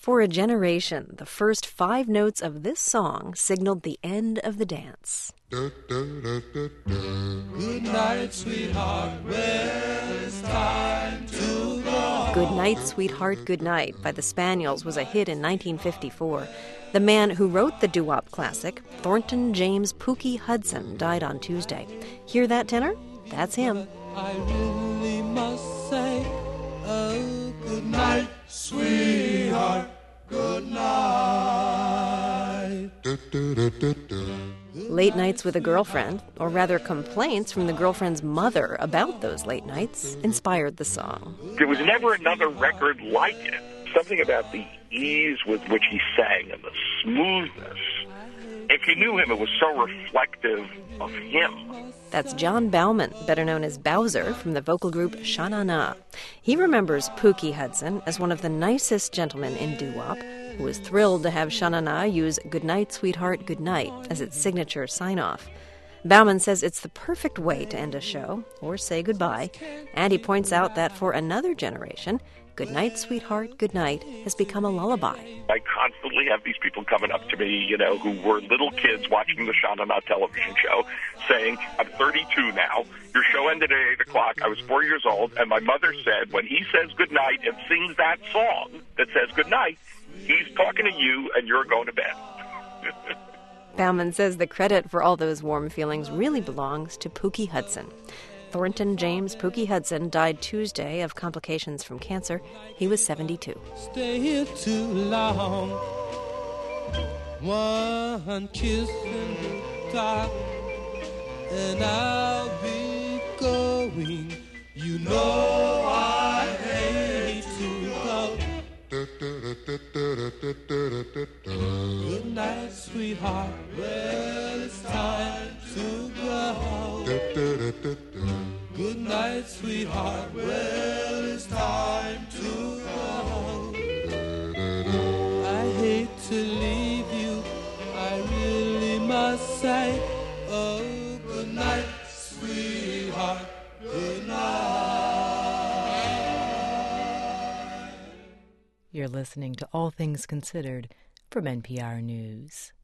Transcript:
For a generation, the first 5 notes of this song signaled the end of the dance. Good night, sweetheart, well, it's time to go. Good Night, Sweetheart, Good Night by the Spaniels was a hit in 1954. The man who wrote the doo-wop classic, Thornton James Pookie Hudson, died on Tuesday. Hear that tenor? That's him. I really must say, oh, good night, sweetheart, good night. Late nights with a girlfriend, or rather complaints from the girlfriend's mother about those late nights, inspired the song. There was never another record like it. Something about the ease with which he sang and the smoothness. If you knew him, it was so reflective of him. That's John Bauman, better known as Bowser, from the vocal group Sha Na Na. He remembers Pookie Hudson as one of the nicest gentlemen in doo-wop, who was thrilled to have Sha Na Na use Good Night, Sweetheart, Good Night as its signature sign-off. Bauman says it's the perfect way to end a show, or say goodbye, and he points out that for another generation, Good Night, Sweetheart, Good Night has become a lullaby. I constantly have these people coming up to me, who were little kids watching the Sha Na Na television show, saying, I'm 32 now, your show ended at 8 o'clock, I was 4 years old, and my mother said, when he says goodnight and sings that song that says goodnight, he's talking to you and you're going to bed. Bauman says the credit for all those warm feelings really belongs to Pookie Hudson. Thornton James Pookie Hudson died Tuesday of complications from cancer. He was 72. Stay here too long. One kiss in the dark, and I'll be going. You know I hate to go. Good night, sweetheart. Well, it's time to go. Good night, sweetheart. Well, it's time to go. I hate to leave you. I really must say, oh, good night, sweetheart. Good night. You're listening to All Things Considered from NPR News.